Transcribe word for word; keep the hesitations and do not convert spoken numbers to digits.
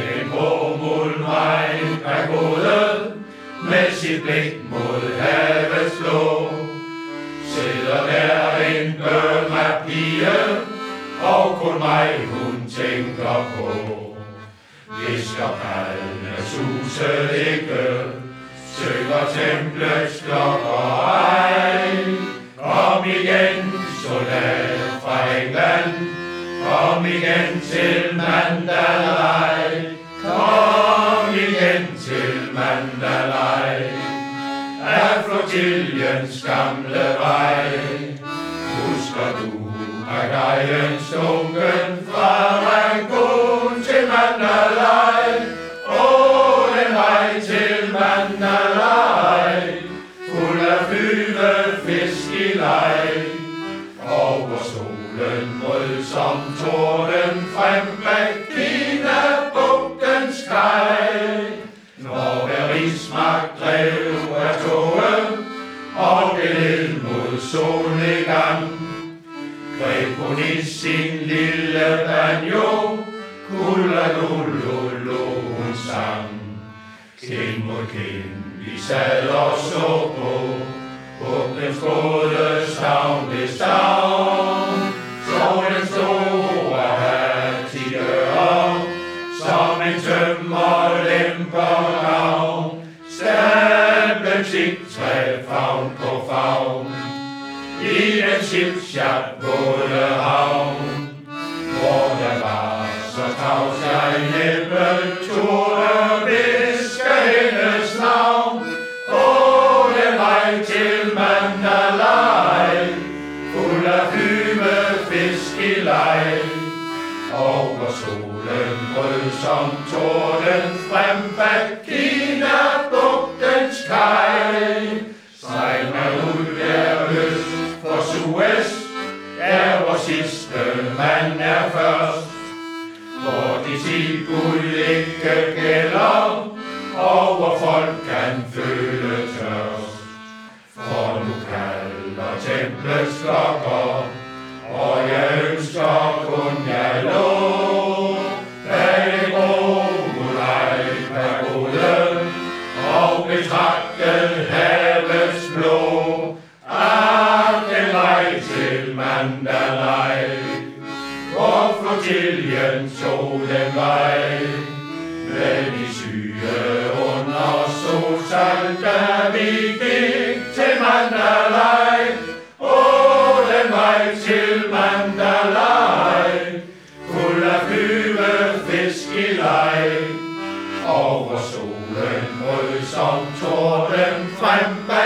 Kajen går mod mig er gået, med sit blik mod havets blå. Sidder der en børnepige, og kun mig hun tænker på. Visker kaldene suset ikke, synger templets klokker ej. Kom igen, soldat fra England, kom igen til Mandalay. Kom igen til Mandalay, af flotilliens gamle vej. Husker du Agajens dunken fra Rangoon til Mandalay? Åh, den vej til Mandalay, fuld af flyve fisk i leg. Over solen rød som torden frem bag Kina-bugtens kaj. Når hver rigsmagt drev af toget og gled mod solnedgang, greb hun i sin lille banjo, kulla-lullu-lu hun sang. Kind mod kind vi sad og så på, bugtens gode stavn ved stavn. Så den store hat i ører, som en tømmer lemper gavn. Stablen sigtræ favn på favn, i den chipchat både havn. Hvor der var så tavs jeg næppe turde viske hendes navn. Åh, den vej til Mandalay, fuld af flyve fisk i leg. Over solen rød som torden frem bag Kina-bugtens kaj. Sejler ud der øst for Suez, der hvor sidste mand er først. Hvor de ti guld ikke gælder, og hvor folk kan føle tørst. For nu kalder templets klokker, og jeg ønsker kun jeg lå. Bag det grå mulej pagode, og betragte havets blå. Ah, den vej til Mandalay, hvor flotiljen tog den vej. Med de syge under solsang, da vi gik til Mandalay. Åh, den vej til Mandalay, fuld af flyve fisk i leg. Over solen rød som torden frem bag